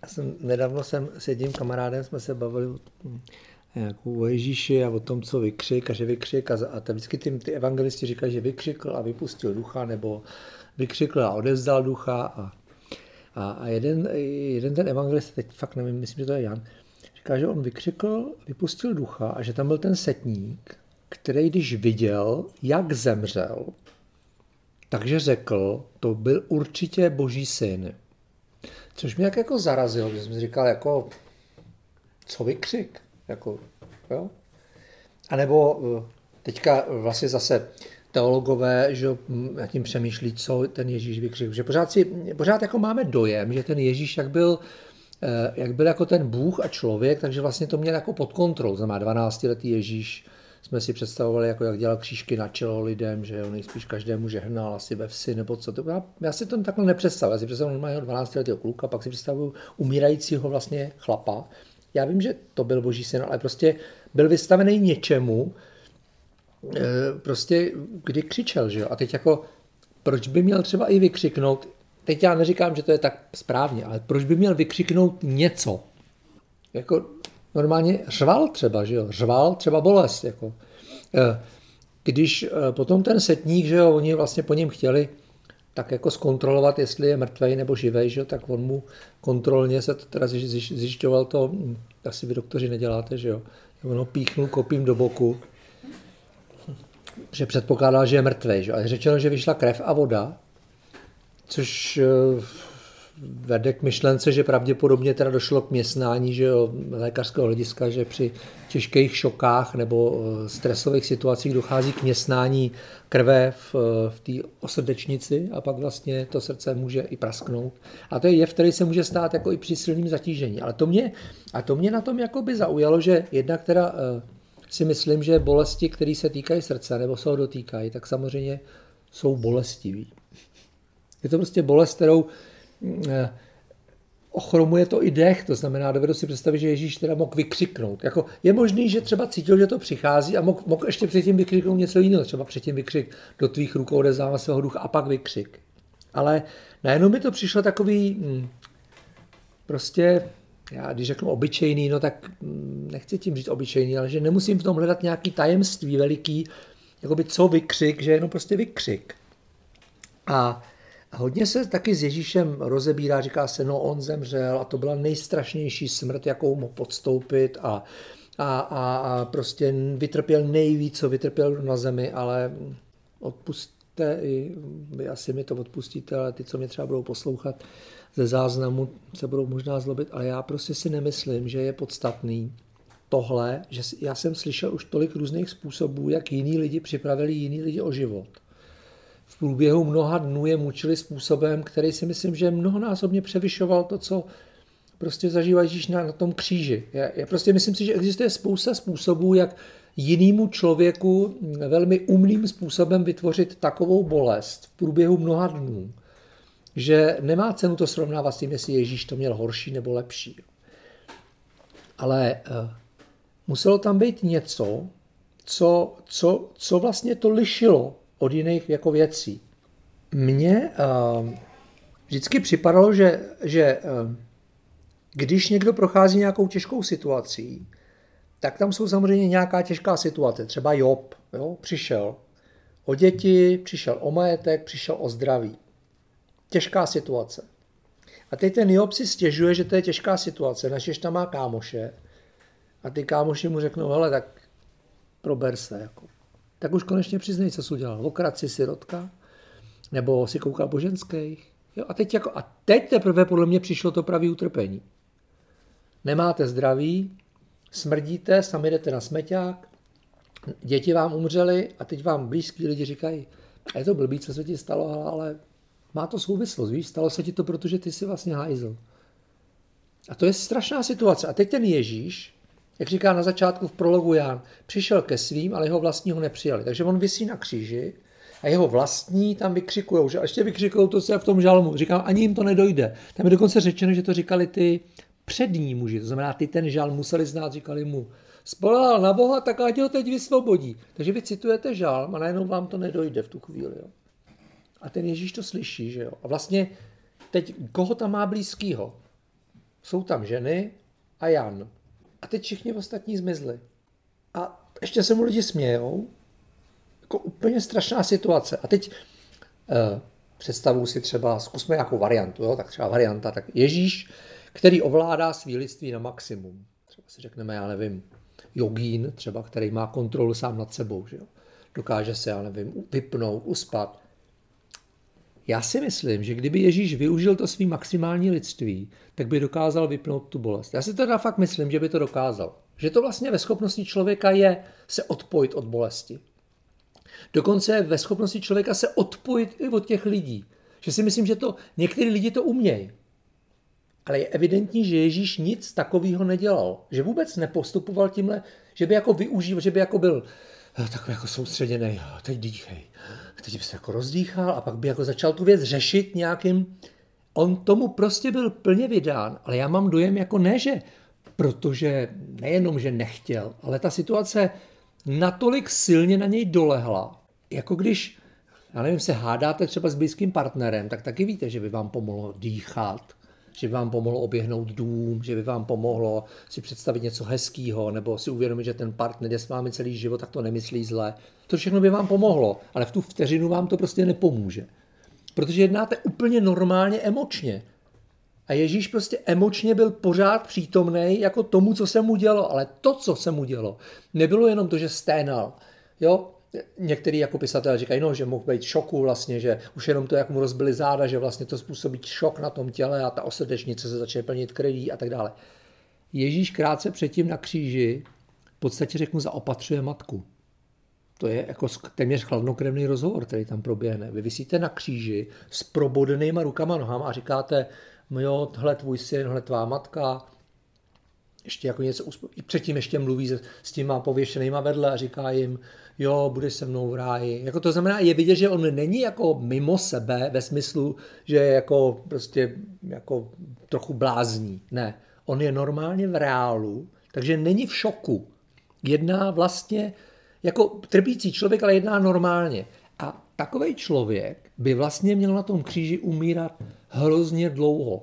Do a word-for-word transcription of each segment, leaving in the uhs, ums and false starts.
jsem, nedávno jsem s jedním kamarádem jsme se bavili o, jako o Ježíši a o tom, co vykřik a že vykřik a, a to vždycky ty, ty evangelisti říkají, že vykřikl a vypustil ducha nebo vykřikl a odevzdal ducha a, a, a jeden, jeden ten evangelista, teď fakt nevím, myslím, že to je Jan, říká, že on vykřikl, vypustil ducha a že tam byl ten setník, který když viděl, jak zemřel, takže řekl, to byl určitě Boží syn. Což mě jak jako zarazilo, že jsem si říkal, jako, co vykřik? Jako, jo? A nebo teďka vlastně zase teologové, že nad tím přemýšlí, co ten Ježíš vykřikl. Že pořád, si, pořád jako máme dojem, že ten Ježíš jak byl, jak byl jako ten Bůh a člověk, takže vlastně to měl jako pod kontrolou. Znamená dvanáctiletý Ježíš, jsme si představovali, jako jak dělal křížky na čelo lidem, že jo, nejspíš každému žehnal asi ve vsi nebo co. To, já, já si to takhle nepředstavuji. Já si představuji normálního dvanáctiletého kluka, pak si představuji umírajícího vlastně chlapa. Já vím, že to byl Boží syn, ale prostě byl vystavený něčemu, prostě kdy křičel, že jo. A teď jako, proč by měl třeba i vykřiknout, teď já neříkám, že to je tak správně, ale proč by měl vykřiknout něco? Jako normálně řval třeba, že jo, řval třeba bolest, jako. Když potom ten setník, že jo, oni vlastně po něm chtěli tak jako zkontrolovat, jestli je mrtvej nebo živej, že jo, tak on mu kontrolně se to teda zjišťoval to, asi vy doktoři neděláte, že jo, on ho píchnul kopím do boku, že předpokládal, že je mrtvej, že jo, a je řečeno, že vyšla krev a voda, což vede k myšlence, že pravděpodobně teda došlo k měsnání, že jo, lékařského hlediska, že při těžkých šokách nebo stresových situacích dochází k měsnání krve v, v té osrdečnici a pak vlastně to srdce může i prasknout. A to je jev, který se může stát jako i při silném zatížení. Ale to mě, a to mě na tom jakoby zaujalo, že jednak teda si myslím, že bolesti, které se týkají srdce nebo se ho dotýkají, tak samozřejmě jsou bolestivý. Je to prostě bolest, kterou ochromuje to i dech, to znamená, dovedu si představit, že Ježíš teda mohl vykřiknout. Jako je možný, že třeba cítil, že to přichází a mohl, mohl ještě předtím vykřiknout něco jiného, třeba předtím vykřik do tvých rukou odevzdávám svého ducha a pak vykřik. Ale najednou mi to přišlo takový hm, prostě, já když řeknu obyčejný, no tak hm, nechci tím říct obyčejný, ale že nemusím v tom hledat nějaký tajemství veliký, jakoby co vykřik, že jenom prostě vykřik. A A hodně se taky s Ježíšem rozebírá, říká se, no on zemřel a to byla nejstrašnější smrt, jakou mohl podstoupit a, a, a, a prostě vytrpěl nejvíc, co vytrpěl na zemi, ale odpustte i, vy asi mi to odpustíte, ale ty, co mě třeba budou poslouchat ze záznamu, se budou možná zlobit, ale já prostě si nemyslím, že je podstatný tohle, že já jsem slyšel už tolik různých způsobů, jak jiní lidi připravili jiní lidi o život. V průběhu mnoha dnů je mučili způsobem, který si myslím, že mnohonásobně převyšoval to, co prostě zažívá Ježíš na, na tom kříži. Já, já prostě myslím si, že existuje spousta způsobů, jak jinému člověku velmi umným způsobem vytvořit takovou bolest v průběhu mnoha dnů, že nemá cenu to srovnávat s tím, jestli Ježíš to měl horší nebo lepší. Ale uh, muselo tam být něco, co, co, co vlastně to lišilo od jiných jako věcí. Mně uh, vždycky připadalo, že, že uh, když někdo prochází nějakou těžkou situací, tak tam jsou samozřejmě nějaká těžká situace. Třeba Job, jo, přišel o děti, přišel o majetek, přišel o zdraví. Těžká situace. A teď ten Job si stěžuje, že to je těžká situace, načež tam má kámoše a ty kámoši mu řeknou, hele, tak prober se, jako. Tak už konečně přiznej, co jsi udělal. Okradl si sirotka, nebo si koukal po ženských. Jo, a, teď jako, a teď teprve podle mě přišlo to pravý utrpení. Nemáte zdraví, smrdíte, sami jdete na smeťák, děti vám umřely a teď vám blízký lidi říkají, a je to blbý, co se ti stalo, ale má to souvislost, víš, stalo se ti to, protože ty jsi vlastně hajzl. A to je strašná situace. A teď ten Ježíš, jak říká na začátku v prologu Jan, přišel ke svým, ale jeho vlastní ho nepřijali. Takže on visí na kříži a jeho vlastní tam vykřikujou, že a ještě vykřikujou to, co je v tom žalmu. Říkám, ani jim to nedojde. Tam je dokonce řečeno, že to říkali ty přední muži, to znamená, ty ten žalm museli znát, říkali mu, spolehal na Boha, tak ať ho teď vysvobodí. Takže vy citujete žalm a najednou vám to nedojde v tu chvíli. Jo. A ten Ježíš to slyší, že jo. A vlastně teď koho tam má blízkýho? jsou tam ženy a Jan. A teď všichni ostatní zmizli. A ještě se mu lidi smějou. Jako úplně strašná situace. A teď eh, představuji si třeba, zkusme nějakou variantu, jo? Tak třeba varianta, tak Ježíš, který ovládá svý lidství na maximum. Třeba si řekneme, já nevím, jogín, třeba, který má kontrolu sám nad sebou, že jo? Dokáže se, já nevím, vypnout, uspat. Já si myslím, že kdyby Ježíš využil to svý maximální lidství, tak by dokázal vypnout tu bolest. Já si teda fakt myslím, že by to dokázal. Že to vlastně ve schopnosti člověka je se odpojit od bolesti. Dokonce ve schopnosti člověka se odpojit i od těch lidí. Že si myslím, že to některý lidi to umějí. Ale je evidentní, že Ježíš nic takového nedělal. Že vůbec nepostupoval tímhle, že by jako využíval, že by jako byl takový jako soustředěný, teď dýchej. Teď by se jako rozdýchal a pak by jako začal tu věc řešit nějakým. On tomu prostě byl plně vydán, ale já mám dojem jako ne, že protože nejenom, že nechtěl, ale ta situace natolik silně na něj dolehla, jako když, já nevím, se hádáte třeba s blízkým partnerem, tak taky víte, že by vám pomohlo dýchat, že by vám pomohlo oběhnout dům, že by vám pomohlo si představit něco hezkého, nebo si uvědomit, že ten partner je s vámi celý život, tak to nemyslí zle. To všechno by vám pomohlo, ale v tu vteřinu vám to prostě nepomůže. Protože jednáte úplně normálně emočně. A Ježíš prostě emočně byl pořád přítomný jako tomu, co se mu dělo. Ale to, co se mu dělo, nebylo jenom to, že sténal. Jo? Některý jako pisatelé říkají, no, že mohl být šoku vlastně, že už jenom to, jak mu rozbili záda, že vlastně to způsobí šok na tom těle a ta osrdečnice se začne plnit krví a tak dále. Ježíš krátce předtím na kříži v podstatě řeknu zaopatřuje matku. To je jako téměř chladnokrevný rozhovor, který tam proběhne. Vy visíte na kříži s probodenýma rukama nohama a říkáte, no jo, tohle tvůj syn, tohle tvá matka, ještě jako něco uspo... I předtím ještě mluví s, s těma pověšenýma vedle a říká jim, jo, budeš se mnou v ráji. Jako to znamená, je vidět, že on není jako mimo sebe ve smyslu, že je jako prostě jako trochu blázní. Ne, on je normálně v reálu, takže není v šoku. Jedná vlastně jako trpící člověk, ale jedná normálně. A takovej člověk by vlastně měl na tom kříži umírat hrozně dlouho.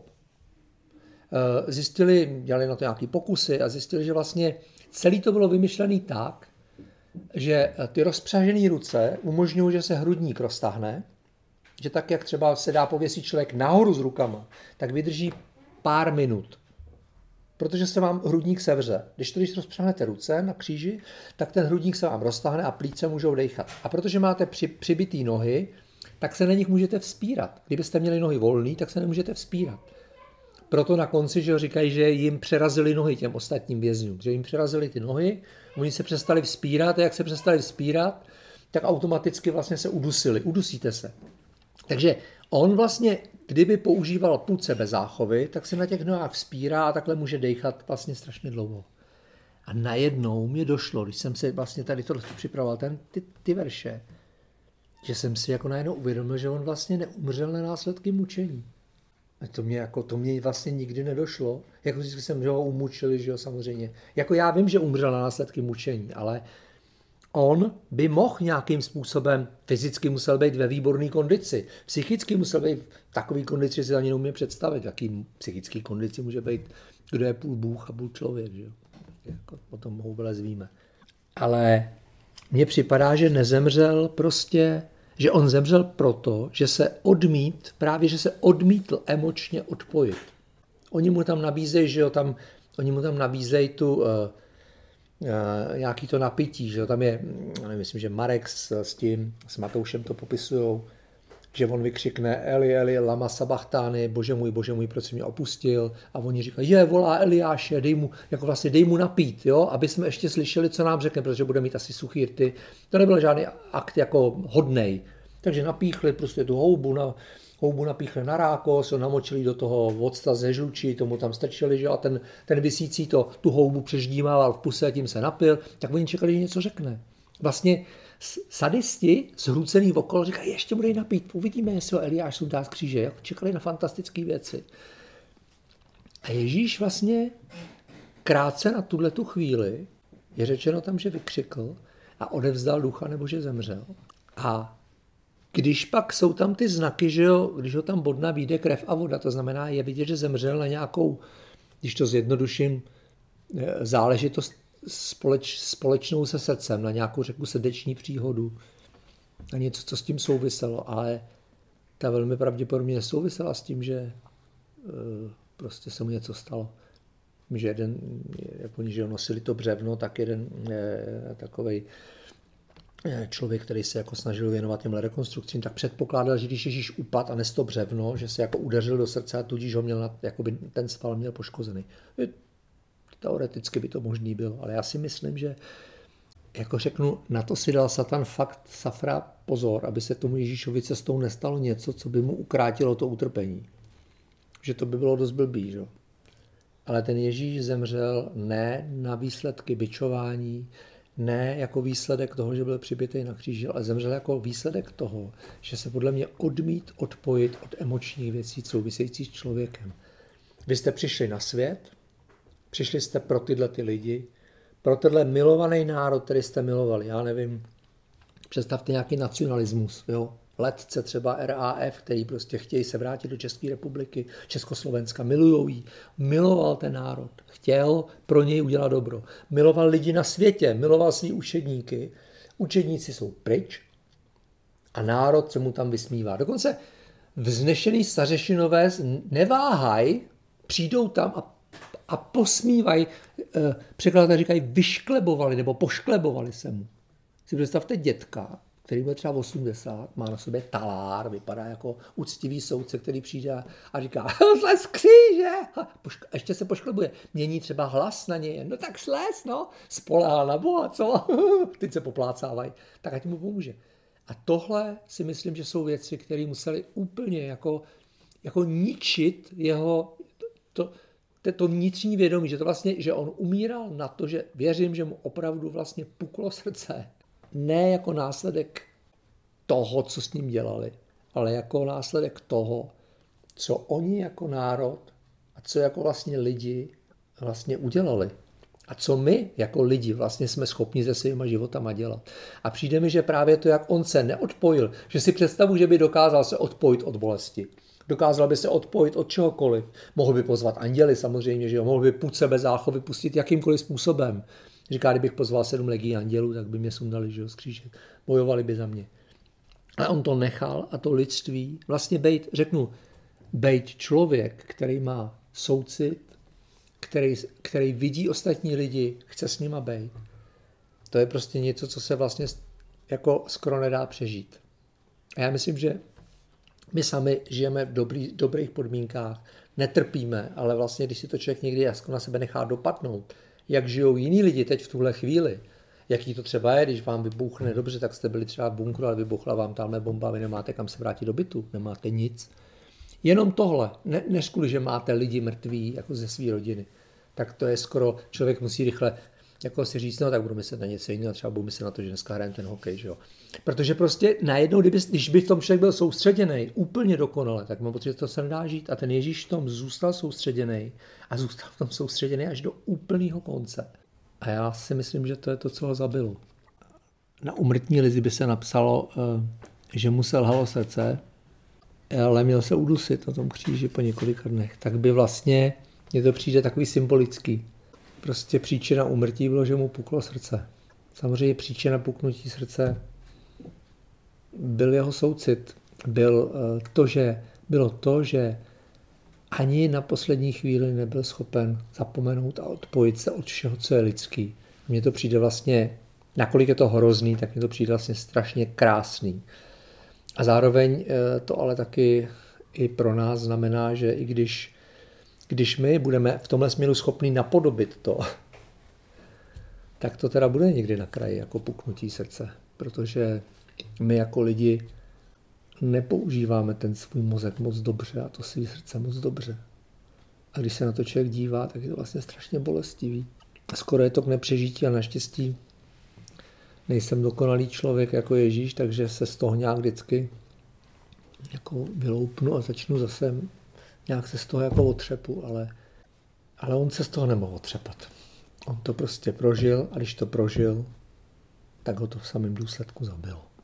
Zjistili, dělali na to nějaké pokusy a zjistili, že vlastně celé to bylo vymyšlené tak, že ty rozpřažené ruce umožňují, že se hrudník roztáhne, že tak, jak třeba se dá pověsit člověk nahoru s rukama, tak vydrží pár minut. Protože se vám hrudník sevře. Když to, když rozpřahnete ruce na kříži, tak ten hrudník se vám roztáhne a plíce můžou dejchat. A protože máte při, přibitý nohy, tak se na nich můžete vzpírat. Kdybyste měli nohy volný, tak se nemůžete vzpírat. Proto na konci, že říkají, že jim přerazili nohy těm ostatním vězňům. Že jim přerazili ty nohy, oni se přestali vzpírat a jak se přestali vzpírat, tak automaticky vlastně se udusili. Udusíte se. Takže on vlastně, kdyby používal půd sebezáchovy, tak se na těch nohách vzpírá a takhle může dejchat vlastně strašně dlouho. A najednou mě došlo, když jsem se vlastně tady tohle připravoval, ten, ty, ty verše, že jsem si jako najednou uvědomil, že on vlastně neumřel na následky mučení. A to mě, jako, to mě vlastně nikdy nedošlo. Jako vždycky jsem, že ho umučili, že jo, samozřejmě. Jako já vím, že umřel na následky mučení, ale on by mohl nějakým způsobem, fyzicky musel být ve výborné kondici, psychicky musel být v takové kondici, že si ani neumím představit, jaký psychický kondici může být, kdo je půl Bůh a půl člověk, že jo. Jako, o tom vůbec víme. Ale mně připadá, že nezemřel prostě, že on zemřel proto, že se odmít, právě že se odmítl emočně odpojit. Oni mu tam nabízejí, že jo, tam, oni mu tam nabízejí tu uh, Uh, nějaký to napití, že tam je, nevím, myslím, že Marek s, s tím, s Matoušem to popisujou, že on vykřikne Eli, Eli, lama sabachtány, bože můj, bože můj, proč jsi mě opustil, a oni říkají, je, volá Eliáše, dej mu, jako vlastně dej mu napít, jo, aby jsme ještě slyšeli, co nám řekne, protože bude mít asi suchý rty. To nebyl žádný akt jako hodnej, takže napíchli prostě tu houbu, na, houbu napíchli na rákos, namočili do toho octa ze žlučí, tomu tam strčili, že a ten, ten visící to, tu houbu přeždímával v puse a tím se napil, tak oni čekali, že něco řekne. Vlastně sadisti zhrucený okolo říkají, ještě bude napít, uvidíme, jestli ho Eliáš sundá z kříže. Jak čekali na fantastické věci. A Ježíš vlastně krátce na tuhletu chvíli je řečeno tam, že vykřikl a odevzdal ducha, nebo že zemřel. A když pak jsou tam ty znaky, že jo, když ho tam bodna vyjde krev a voda, to znamená, je vidět, že zemřel na nějakou, když to zjednoduším, záležitost společ, společnou se srdcem, na nějakou, řeknu, srdeční příhodu, na něco, co s tím souviselo, ale ta velmi pravděpodobně nesouvisela s tím, že prostě se mu něco stalo. Že jeden, jak oni že nosili to břevno, tak jeden takovej člověk, který se jako snažil věnovat těmhle rekonstrukcím, tak předpokládal, že když Ježíš upadl a nes to břevno, že se jako udeřil do srdce a tudíž ho měl, na, jakoby ten sval měl poškozený. Teoreticky by to možný bylo, ale já si myslím, že jako řeknu, na to si dal Satan fakt safra pozor, aby se tomu Ježíšovi cestou nestalo něco, co by mu ukrátilo to utrpení. Že to by bylo dost blbý, že? Ale ten Ježíš zemřel ne na výsledky bičování, ne jako výsledek toho, že byl přibitý na kříži, ale zemřel jako výsledek toho, že se podle mě odmít odpojit od emočních věcí souvisejících s člověkem. Vy jste přišli na svět, přišli jste pro tyhle ty lidi, pro tenhle milovaný národ, který jste milovali. Já nevím, představte nějaký nacionalismus, jo? Letce třeba R A F, který prostě chtějí se vrátit do České republiky, Československa, milujou jí. Miloval ten národ, chtěl pro něj udělat dobro. Miloval lidi na světě, miloval svý učedníky. Učedníci jsou pryč a národ se mu tam vysmívá. Dokonce vznešený stařešinové neváhají, přijdou tam a, a posmívají, eh, překladatelé říkají, vyšklebovali nebo pošklebovali se mu. Si představte dětka, který bude třeba osmdesát, má na sobě talár, vypadá jako úctivý soudce, který přijde a říká, slez kříže, a ještě se pošklebuje. Mění třeba hlas na něj, no tak slez, no, spolehal na Boha, co? Teď se poplácávají, tak ať mu pomůže. A tohle si myslím, že jsou věci, které museli úplně jako, jako ničit jeho, to, to, to vnitřní vědomí, že to vlastně, že on umíral na to, že věřím, že mu opravdu vlastně puklo srdce. Ne jako následek toho, co s ním dělali, ale jako následek toho, co oni jako národ a co jako vlastně lidi vlastně udělali. A co my jako lidi vlastně jsme schopni se svýma životama dělat. A přijde mi, že právě to, jak on se neodpojil, že si představu, že by dokázal se odpojit od bolesti. Dokázal by se odpojit od čehokoliv. Mohl by pozvat anděly samozřejmě, že jo? Mohl by půd sebe záchovy pustit jakýmkoliv způsobem. Říká, kdybych pozval sedm legií andělů, tak by mě sundali, že jo, z kříže. Bojovali by za mě. Ale on to nechal a to lidství, vlastně bejt, řeknu, bejt člověk, který má soucit, který, který vidí ostatní lidi, chce s nima bejt. To je prostě něco, co se vlastně jako skoro nedá přežít. A já myslím, že my sami žijeme v dobrý, dobrých podmínkách, netrpíme, ale vlastně, když si to člověk někdy jako na sebe nechá dopadnout, jak žijou jiní lidi teď v tuhle chvíli, jaký to třeba je, když vám vybuchne dobře, tak jste byli třeba v bunkru, ale vybuchla vám tamhle bomba, vy nemáte kam se vrátit do bytu, nemáte nic. Jenom tohle, ne, než kvůli, že máte lidi mrtví jako ze své rodiny, tak to je skoro, člověk musí rychle jako si říct, no tak budu myslet na něco jiného, třeba budu myslet na to, že dneska hrajeme ten hokej, že jo. Protože prostě najednou, kdyby, když by v tom člověk byl soustředěný úplně dokonale, tak mám pocit, že to se nedá žít. A ten Ježíš v tom zůstal soustředěný a zůstal v tom soustředěný až do úplného konce. A já si myslím, že to je to, co ho zabilo. Na umrtní lizi by se napsalo, že mu selhalo srdce, ale měl se udusit na tom kříži po několika dnech. Tak by vlastně, mně to přijde takový symbolický. Prostě příčina úmrtí bylo, že mu puklo srdce. Samozřejmě příčina puknutí srdce byl jeho soucit. Byl to, že, bylo to, že ani na poslední chvíli nebyl schopen zapomenout a odpojit se od všeho, co je lidský. Mně to přijde vlastně, nakolik je to hrozný, tak mně to přijde vlastně strašně krásný. A zároveň to ale taky i pro nás znamená, že i když Když my budeme v tomhle směru schopni napodobit to, tak to teda bude někdy na kraji jako puknutí srdce. Protože my jako lidi nepoužíváme ten svůj mozek moc dobře a to svý srdce moc dobře. A když se na to člověk dívá, tak je to vlastně strašně bolestivý. Skoro je to k nepřežití a naštěstí nejsem dokonalý člověk jako Ježíš, takže se z toho nějak vždycky jako vyloupnu a začnu zase nějak se z toho jako otřepu, ale, ale on se z toho nemohl otřepat. On to prostě prožil a když to prožil, tak ho to v samém důsledku zabilo.